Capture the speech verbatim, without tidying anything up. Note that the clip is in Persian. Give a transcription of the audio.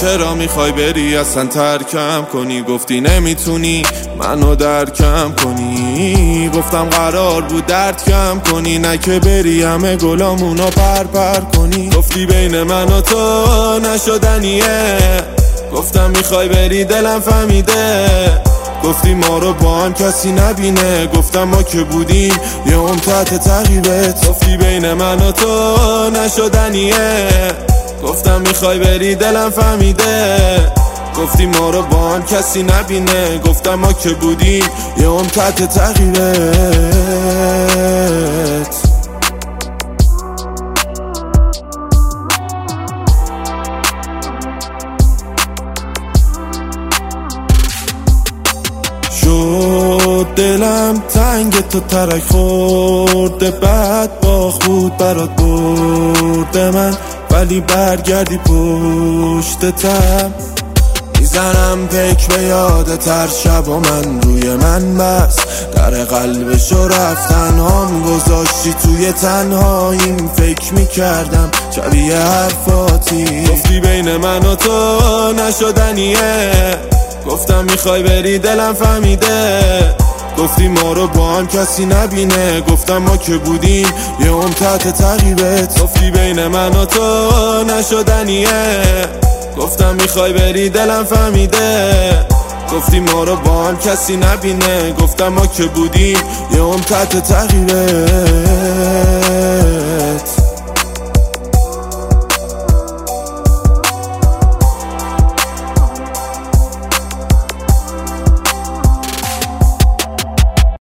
چرا میخوای بری اصلا ترکم کنی؟ گفتی نمیتونی منو درکم کنی. گفتم قرار بود درد کم کنی، نه که بری همه گلامونو پر پر کنی. گفتی بین من و تو نشدنیه، گفتم میخوای بری دلم فهمیده. گفتی ما رو با هم کسی نبینه، گفتم ما که بودیم یه عمر تحت تعقیبت. گفتی بین من و تو نشدنیه، گفتم میخوای بری دلم فهمیده. گفتی ما رو با هم کسی نبینه، گفتم ما که بودیم یه عمر تحت تعقیبت. شد دلم تنگ تو ترک خورده، بعد باخ بود برات برده من، ولی برگردی پشتتم. میزنم پک به یادت هر شب و من روی من بس، در قلبشو رفتن هم گذاشتی توی تنهاییم. فکر میکردم شبیه حرفاتی. گفتی بین من و تو نشدنیه، گفتم میخوای بری دلم فهمیده. گفتی ما رو با هم کسی نبینه، گفتم ما که بودیم یه عمر تحت تعقیبت. گفتی بین من و تو نشدنیه، گفتم میخوای بری دلم فهمیده. گفتی ما رو با هم کسی نبینه، گفتم ما که بودیم یه عمر تحت تعقیبت.